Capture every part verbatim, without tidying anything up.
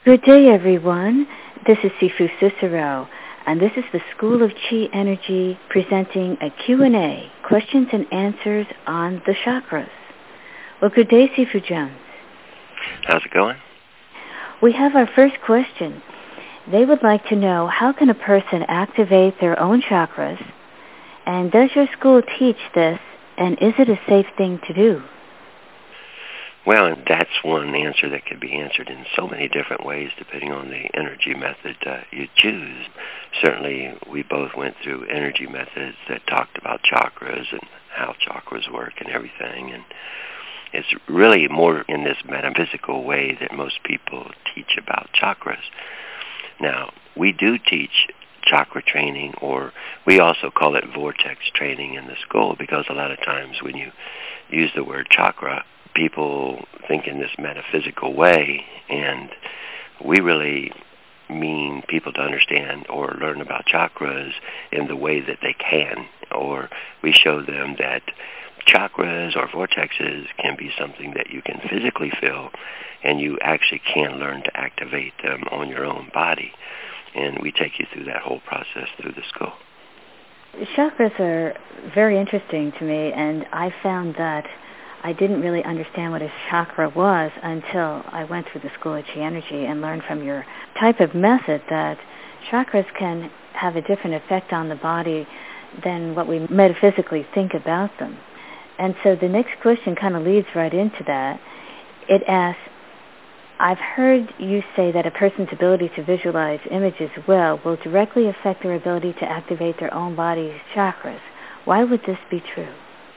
Good day, everyone. This is Sifu Cicero, and this is the School of Chi Energy presenting a Q and A, questions and answers on the chakras. Well, good day, Sifu Jones. How's it going? We have our first question. They would like to know, how can a person activate their own chakras, and does your school teach this, and is it a safe thing to do? Well, that's one answer that can be answered in so many different ways depending on the energy method uh, you choose. Certainly, we both went through energy methods that talked about chakras and how chakras work and everything. And it's really more in this metaphysical way that most people teach about chakras. Now, we do teach chakra training, or we also call it vortex training in the school, because a lot of times when you use the word chakra, people think in this metaphysical way, and we really mean people to understand or learn about chakras in the way that they can, or we show them that chakras or vortexes can be something that you can physically feel, and you actually can learn to activate them on your own body. And we take you through that whole process through the school. Chakras are very interesting to me, and I found that I didn't really understand what a chakra was until I went through the School of Chi Energy and learned from your type of method that chakras can have a different effect on the body than what we metaphysically think about them. And so the next question kind of leads right into that. It asks, I've heard you say that a person's ability to visualize images well will directly affect their ability to activate their own body's chakras. Why would this be true?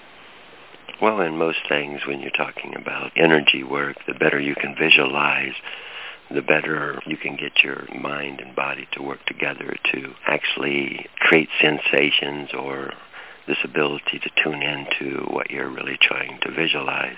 Well, in most things, when you're talking about energy work, the better you can visualize, the better you can get your mind and body to work together to actually create sensations or this ability to tune into what you're really trying to visualize.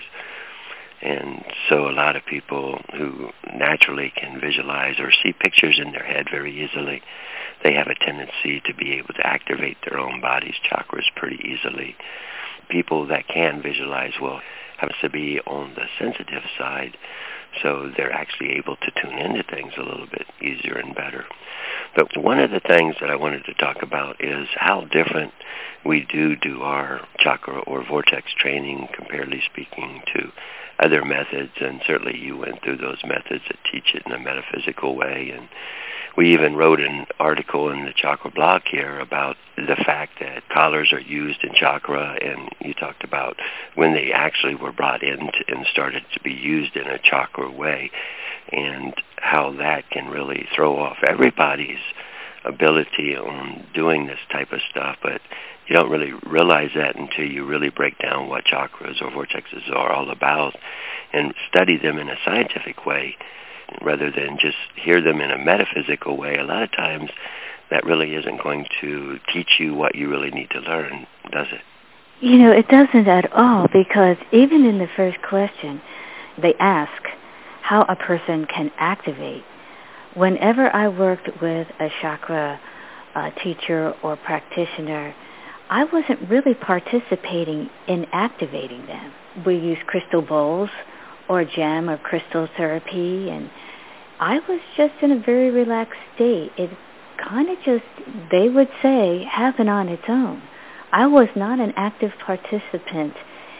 And so a lot of people who naturally can visualize or see pictures in their head very easily, they have a tendency to be able to activate their own body's chakras pretty easily. People that can visualize will have to be on the sensitive side, so they're actually able to tune into things a little bit easier and better. But one of the things that I wanted to talk about is how different we do do our chakra or vortex training, comparatively speaking, to other methods. And certainly you went through those methods that teach it in a metaphysical way. And we even wrote an article in the Chakra blog here about the fact that collars are used in chakra, and you talked about when they actually were brought in to, and started to be used in a chakra way, and how that can really throw off everybody's ability on doing this type of stuff. But you don't really realize that until you really break down what chakras or vortexes are all about and study them in a scientific way, rather than just hear them in a metaphysical way. A lot of times that really isn't going to teach you what you really need to learn, does it? You know, it doesn't at all, because even in the first question, they ask how a person can activate. Whenever I worked with a chakra uh, teacher or practitioner, I wasn't really participating in activating them. We used crystal bowls or gem or crystal therapy, and I was just in a very relaxed state. It kind of just, they would say, happened on its own. I was not an active participant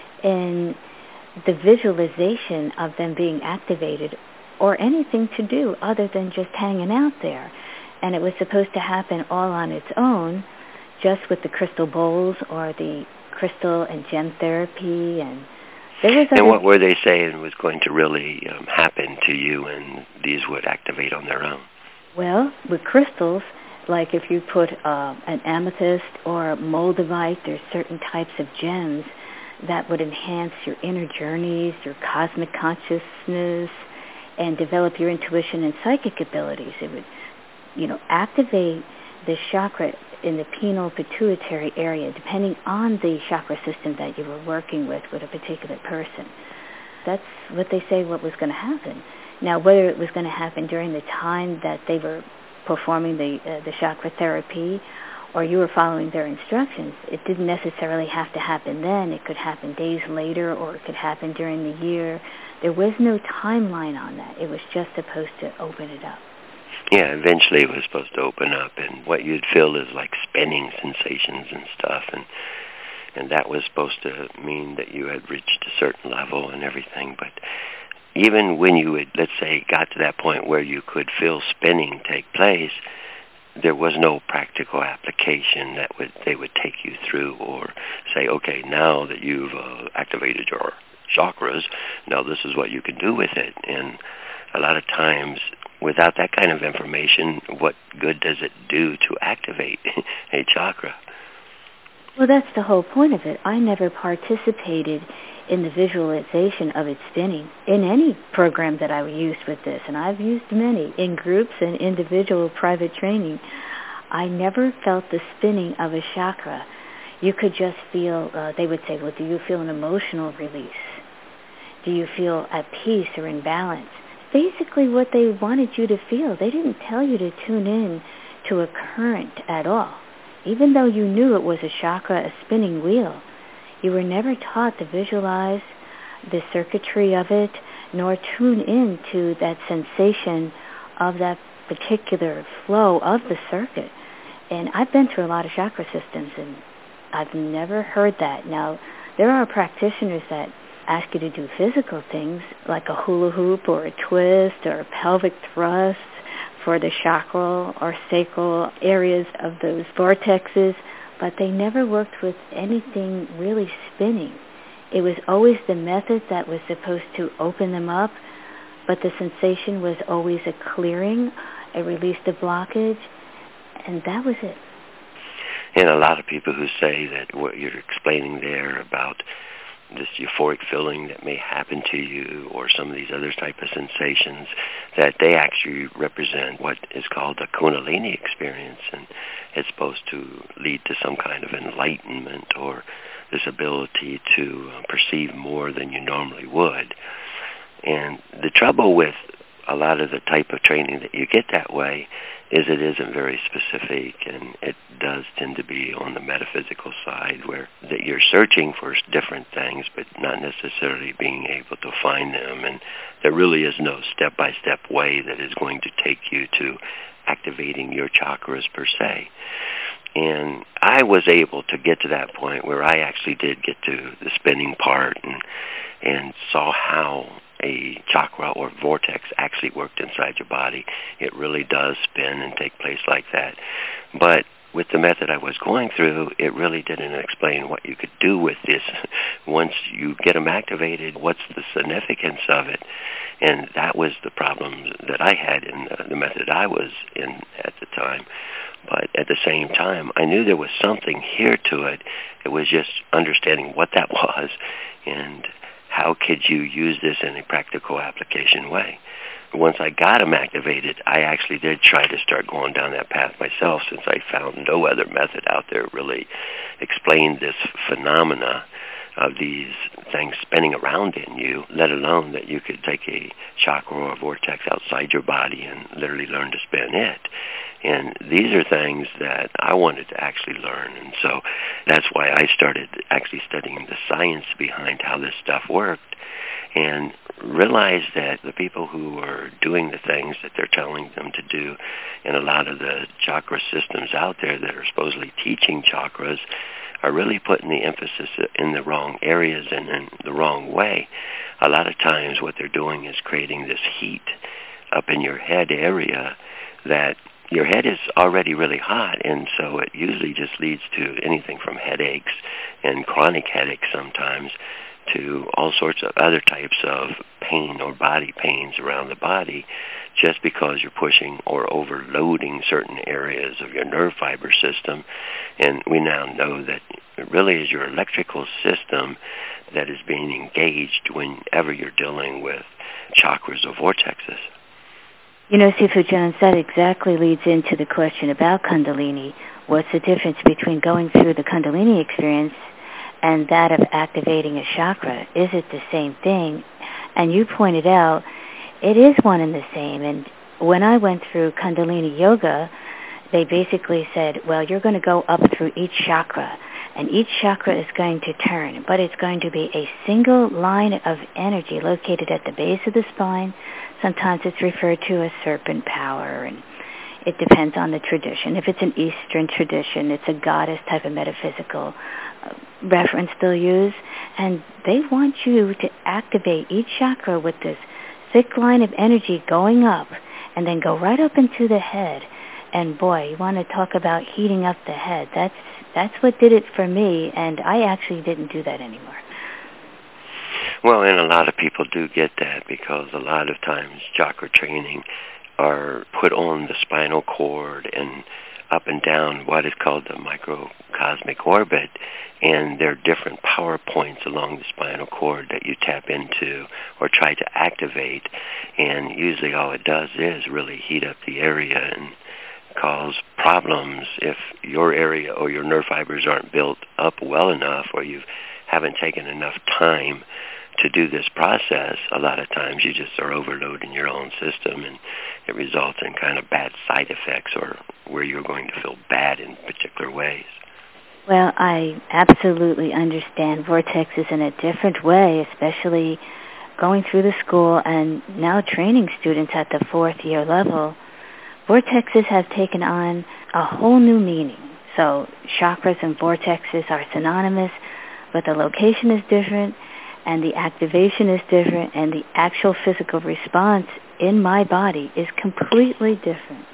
in the visualization of them being activated or anything to do other than just hanging out there. And it was supposed to happen all on its own, just with the crystal bowls or the crystal and gem therapy. And there was and what were they saying was going to really um, happen to you, and these would activate on their own? Well, with crystals, like if you put uh, an amethyst or moldavite, there's certain types of gems that would enhance your inner journeys, your cosmic consciousness, and develop your intuition and psychic abilities. It would, you know, activate the chakra in the penile pituitary area, depending on the chakra system that you were working with with a particular person. That's what they say what was going to happen. Now, whether it was going to happen during the time that they were performing the uh, the chakra therapy, or you were following their instructions. It didn't necessarily have to happen then. It could happen days later, or it could happen during the year. There was no timeline on that. It was just supposed to open it up. Yeah, eventually it was supposed to open up, and what you'd feel is like spinning sensations and stuff, and and that was supposed to mean that you had reached a certain level and everything. But even when you would, let's say, got to that point where you could feel spinning take place, there was no practical application that would they would take you through or say, okay, now that you've uh, activated your chakras, now this is what you can do with it. And a lot of times, without that kind of information, what good does it do to activate a chakra? Well, that's the whole point of it. I never participated in the visualization of it spinning in any program that I used with this, and I've used many in groups and individual private training. I never felt the spinning of a chakra. You could just feel, uh, they would say, well, do you feel an emotional release? Do you feel at peace or in balance? Basically what they wanted you to feel. They didn't tell you to tune in to a current at all. Even though you knew it was a chakra, a spinning wheel, you were never taught to visualize the circuitry of it, nor tune in to that sensation of that particular flow of the circuit. And I've been through a lot of chakra systems, and I've never heard that. Now, there are practitioners that ask you to do physical things, like a hula hoop or a twist or a pelvic thrust for the chakral or sacral areas of those vortexes, but they never worked with anything really spinning. It was always the method that was supposed to open them up, but the sensation was always a clearing, a release of blockage, and that was it. And a lot of people who say that what you're explaining there about this euphoric feeling that may happen to you or some of these other type of sensations, that they actually represent what is called a Kundalini experience, and it's supposed to lead to some kind of enlightenment or this ability to perceive more than you normally would. And the trouble with a lot of the type of training that you get that way is it isn't very specific, and it does tend to be on the metaphysical side where that you're searching for different things but not necessarily being able to find them, and there really is no step-by-step way that is going to take you to activating your chakras per se. And I was able to get to that point where I actually did get to the spinning part and and saw how a chakra or vortex actually worked inside your body. It really does spin and take place like that. But with the method I was going through, it really didn't explain what you could do with this. Once you get them activated, what's the significance of it? And that was the problem that I had in the, the method I was in at the time. But at the same time, I knew there was something here to it. It was just understanding what that was and how could you use this in a practical application way. Once I got them activated, I actually did try to start going down that path myself, since I found no other method out there really explained this phenomena of these things spinning around in you, let alone that you could take a chakra or a vortex outside your body and literally learn to spin it. And these are things that I wanted to actually learn, and so that's why I started actually studying the science behind how this stuff worked, and realized that the people who are doing the things that they're telling them to do in a lot of the chakra systems out there that are supposedly teaching chakras are really putting the emphasis in the wrong areas and in the wrong way. A lot of times what they're doing is creating this heat up in your head area that your head is already really hot, and so it usually just leads to anything from headaches and chronic headaches sometimes to all sorts of other types of pain or body pains around the body, just because you're pushing or overloading certain areas of your nerve fiber system. And we now know that it really is your electrical system that is being engaged whenever you're dealing with chakras or vortexes. You know, Sifu Jones, that exactly leads into the question about Kundalini. What's the difference between going through the Kundalini experience and that of activating a chakra? Is it the same thing? And you pointed out it is one and the same. And when I went through Kundalini Yoga, they basically said, well, you're going to go up through each chakra, and each chakra is going to turn, but it's going to be a single line of energy located at the base of the spine. Sometimes it's referred to as serpent power, and it depends on the tradition. If it's an Eastern tradition, it's a goddess type of metaphysical uh, reference they'll use, and they want you to activate each chakra with this thick line of energy going up, and then go right up into the head. And boy, you want to talk about heating up the head. That's that's what did it for me, and I actually didn't do that anymore. Well, and a lot of people do get that, because a lot of times chakra training are put on the spinal cord and up and down what is called the microcosmic orbit, and there are different power points along the spinal cord that you tap into or try to activate, and usually all it does is really heat up the area and cause problems if your area or your nerve fibers aren't built up well enough, or you haven't taken enough time to do this process. A lot of times you just are overloading your own system, and it results in kind of bad side effects, or where you're going to feel bad in particular ways. Well, I absolutely understand vortexes in a different way, especially going through the school and now training students at the fourth year level. Vortexes have taken on a whole new meaning. So chakras and vortexes are synonymous, but the location is different, and the activation is different, and the actual physical response in my body is completely different.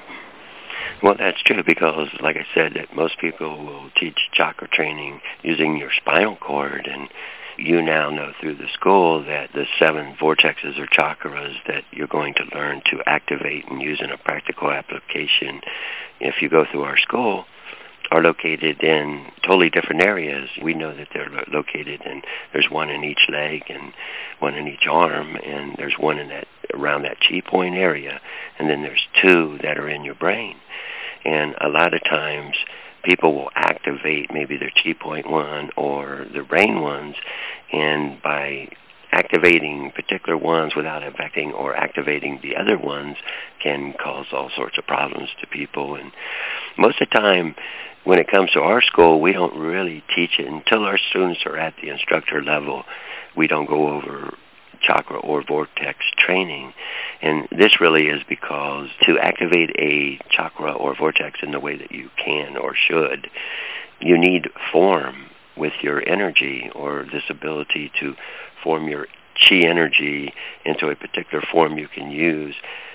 Well, that's true, because, like I said, that most people will teach chakra training using your spinal cord, and you now know through the school that the seven vortexes or chakras that you're going to learn to activate and use in a practical application, if you go through our school, are located in totally different areas. We know that they're lo- located in, there's one in each leg and one in each arm, and there's one in that around that chi point area, and then there's two that are in your brain. And a lot of times people will activate maybe their chi point one or their brain ones, and by activating particular ones without affecting or activating the other ones can cause all sorts of problems to people. And most of the time, when it comes to our school, we don't really teach it until our students are at the instructor level. We don't go over chakra or vortex training. And this really is because to activate a chakra or vortex in the way that you can or should, you need form with your energy, or this ability to form your chi energy into a particular form you can use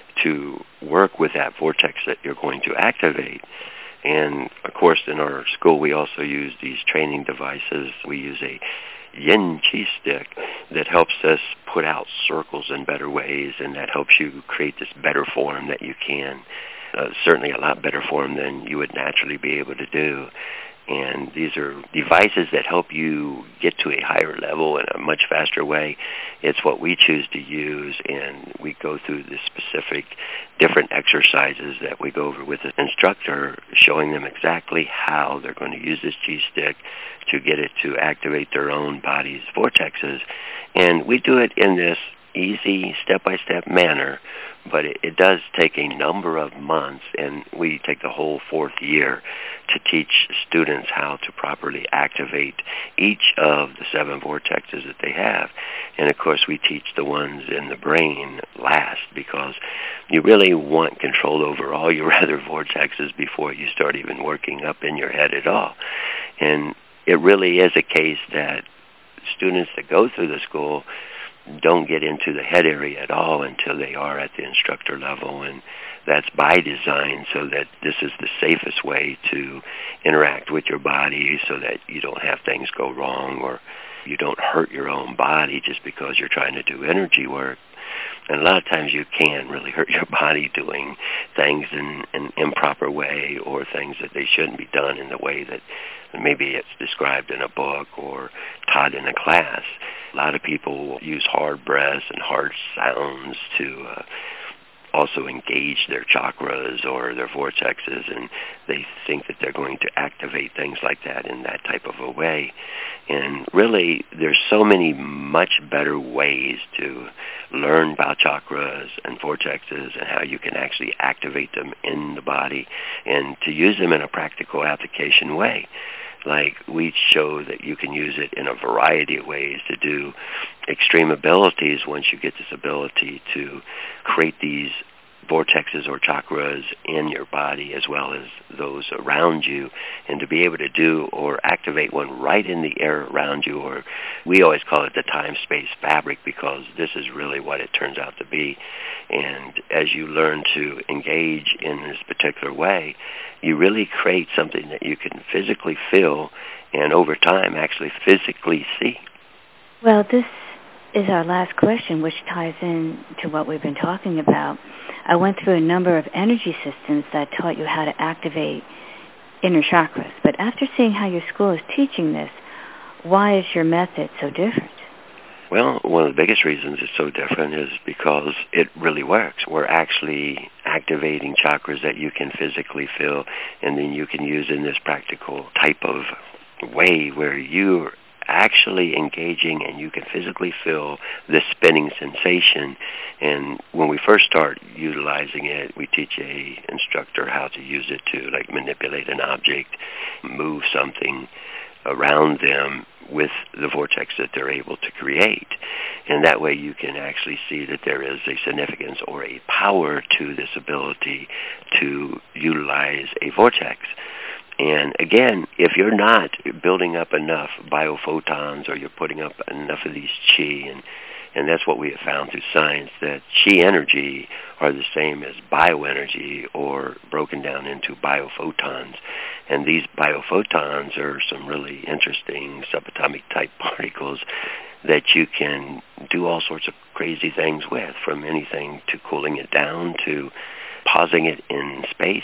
to work with that vortex that you're going to activate. And, of course, in our school, we also use these training devices. We use a yin chi stick that helps us put out circles in better ways, and that helps you create this better form that you can, uh, certainly a lot better form than you would naturally be able to do. And these are devices that help you get to a higher level in a much faster way. It's what we choose to use, and we go through the specific different exercises that we go over with the instructor, showing them exactly how they're going to use this G-stick to get it to activate their own body's vortexes. And we do it in this easy, step-by-step manner, but it, it does take a number of months, and we take the whole fourth year to teach students how to properly activate each of the seven vortexes that they have. And, of course, we teach the ones in the brain last, because you really want control over all your other vortexes before you start even working up in your head at all. And it really is a case that students that go through the school don't get into the head area at all until they are at the instructor level, and that's by design, so that this is the safest way to interact with your body, so that you don't have things go wrong, or you don't hurt your own body just because you're trying to do energy work. And a lot of times you can really hurt your body doing things in an improper way, or things that they shouldn't be done in the way that maybe it's described in a book or taught in a class. A lot of people use hard breaths and hard sounds to uh, also engage their chakras or their vortexes, and they think that they're going to activate things like that in that type of a way. And really, there's so many much better ways to learn about chakras and vortexes and how you can actually activate them in the body and to use them in a practical application way. Like, we show that you can use it in a variety of ways to do extreme abilities once you get this ability to create these vortexes or chakras in your body as well as those around you, and to be able to do or activate one right in the air around you, or we always call it the time-space fabric, because this is really what it turns out to be. And as you learn to engage in this particular way, you really create something that you can physically feel and over time actually physically see. Well, this is our last question, which ties in to what we've been talking about. I went through a number of energy systems that taught you how to activate inner chakras. But after seeing how your school is teaching this, why is your method so different? Well, one of the biggest reasons it's so different is because it really works. We're actually activating chakras that you can physically feel, and then you can use in this practical type of way where you're actually engaging and you can physically feel the spinning sensation. And when we first start utilizing it, we teach a instructor how to use it to like manipulate an object, move something around them with the vortex that they're able to create. And that way you can actually see that there is a significance or a power to this ability to utilize a vortex. And again, if you're not building up enough biophotons or you're putting up enough of these chi, and, and that's what we have found through science, that chi energy are the same as bioenergy or broken down into biophotons. And these biophotons are some really interesting subatomic type particles that you can do all sorts of crazy things with, from anything to cooling it down to pausing it in space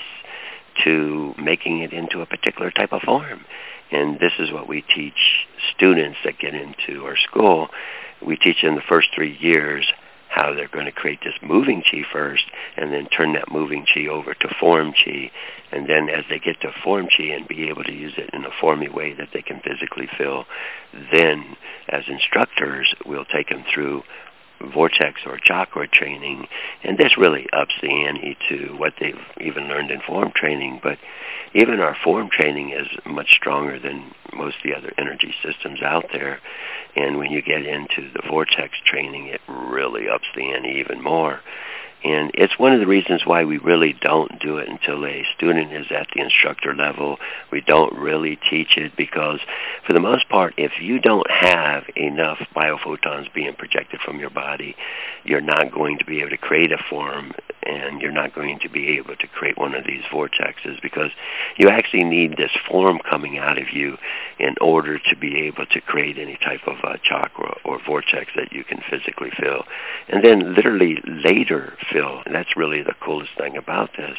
to making it into a particular type of form. And this is what we teach students that get into our school. We teach in the first three years how they're going to create this moving chi first, and then turn that moving chi over to form chi. And then as they get to form chi and be able to use it in a formy way that they can physically feel, then as instructors, we'll take them through vortex or chakra training, and this really ups the ante to what they've even learned in form training. But even our form training is much stronger than most of the other energy systems out there, and when you get into the vortex training, it really ups the ante even more. And it's one of the reasons why we really don't do it until a student is at the instructor level. We don't really teach it because, for the most part, if you don't have enough biophotons being projected from your body, you're not going to be able to create a form, and you're not going to be able to create one of these vortexes, because you actually need this form coming out of you in order to be able to create any type of uh, chakra or vortex that you can physically feel. And then literally later feel. And that's really the coolest thing about this.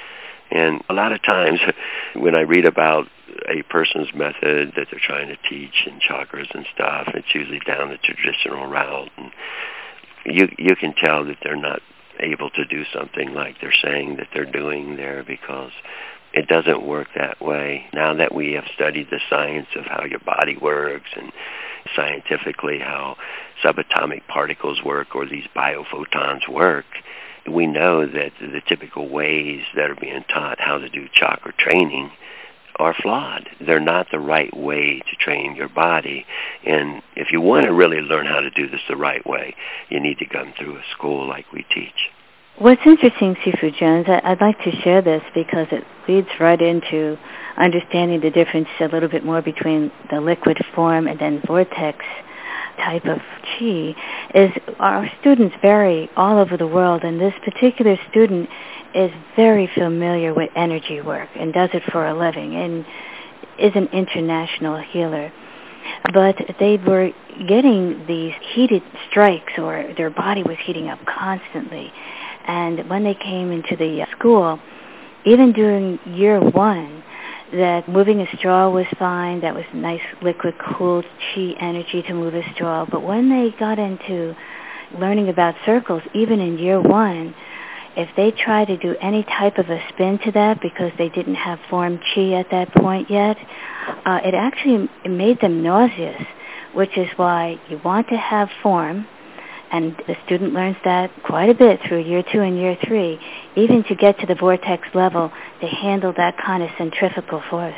And a lot of times when I read about a person's method that they're trying to teach in chakras and stuff, it's usually down the traditional route. And you you can tell that they're not able to do something like they're saying that they're doing there, because it doesn't work that way. Now that we have studied the science of how your body works and scientifically how subatomic particles work or these biophotons work, we know that the typical ways that are being taught how to do chakra training are flawed. They're not the right way to train your body. And if you want to really learn how to do this the right way, you need to come through a school like we teach. What's interesting, Sifu Jones, I'd like to share this because it leads right into understanding the difference a little bit more between the liquid form and then vortex type of chi, is our students vary all over the world, and this particular student is very familiar with energy work and does it for a living and is an international healer. But they were getting these heated strikes, or their body was heating up constantly. And when they came into the school, even during year one, that moving a straw was fine. That was nice, liquid, cool chi energy to move a straw. But when they got into learning about circles, even in year one, if they try to do any type of a spin to that because they didn't have form chi at that point yet, uh, it actually it made them nauseous, which is why you want to have form, and the student learns that quite a bit through year two and year three, even to get to the vortex level, to handle that kind of centrifugal force.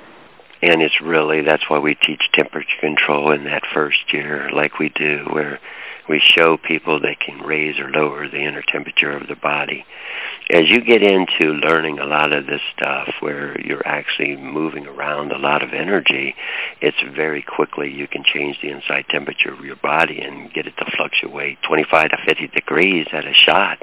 And it's really, that's why we teach temperature control in that first year, like we do, where we show people they can raise or lower the inner temperature of the body. As you get into learning a lot of this stuff where you're actually moving around a lot of energy, it's very quickly you can change the inside temperature of your body and get it to fluctuate twenty-five to fifty degrees at a shot.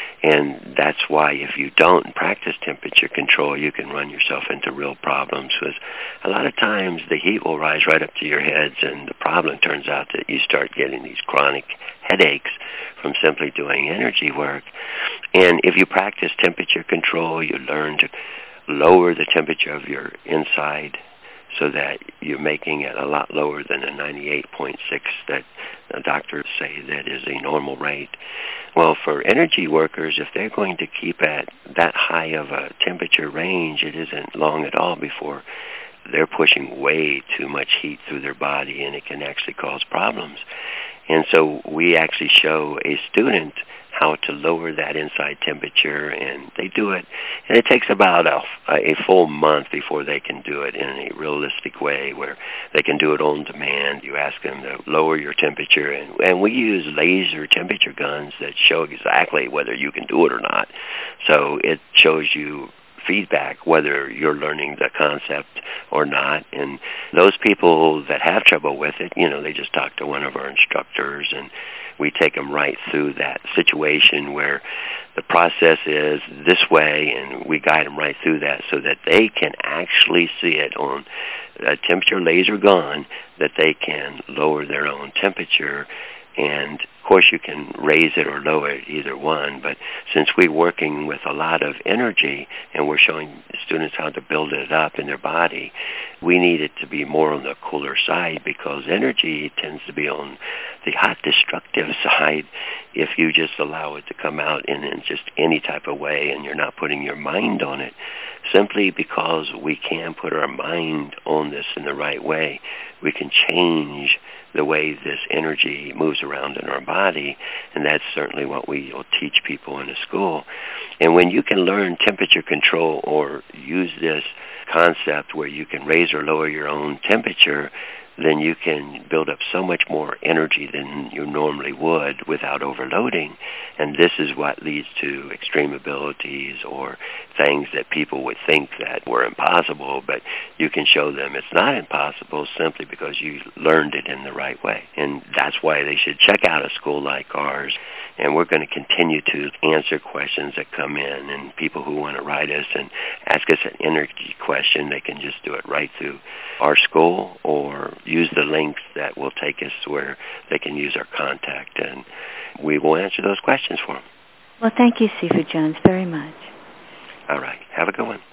And that's why if you don't practice temperature control, you can run yourself into real problems. Because a lot of times the heat will rise right up to your heads, and the problem turns out that you start getting these chronic headaches from simply doing energy work. And if you practice temperature control, you learn to lower the temperature of your inside so that you're making it a lot lower than the ninety-eight point six that the doctors say that is a normal rate. Well, for energy workers, if they're going to keep at that high of a temperature range, it isn't long at all before they're pushing way too much heat through their body, and it can actually cause problems. And so we actually show a student how to lower that inside temperature, and they do it. And it takes about a, a full month before they can do it in a realistic way where they can do it on demand. You ask them to lower your temperature, and, and we use laser temperature guns that show exactly whether you can do it or not. So it shows you feedback whether you're learning the concept or not. And those people that have trouble with it, you know, they just talk to one of our instructors, and we take them right through that situation where the process is this way, and we guide them right through that so that they can actually see it on a temperature laser gun, that they can lower their own temperature. And of course you can raise it or lower it, either one, but since we're working with a lot of energy and we're showing students how to build it up in their body, we need it to be more on the cooler side, because energy tends to be on the hot destructive side if you just allow it to come out in, in just any type of way and you're not putting your mind on it. Simply because we can put our mind on this in the right way, we can change the way this energy moves around in our body, and that's certainly what we will teach people in a school. And when you can learn temperature control or use this concept where you can raise or lower your own temperature, then you can build up so much more energy than you normally would without overloading. And this is what leads to extreme abilities or things that people would think that were impossible, but you can show them it's not impossible simply because you learned it in the right way. And that's why they should check out a school like ours. And we're going to continue to answer questions that come in, and people who want to write us and ask us an energy question, they can just do it right through our school or use the links that will take us where they can use our contact, and we will answer those questions for them. Well, thank you, Sifu Jones, very much. All right. Have a good one.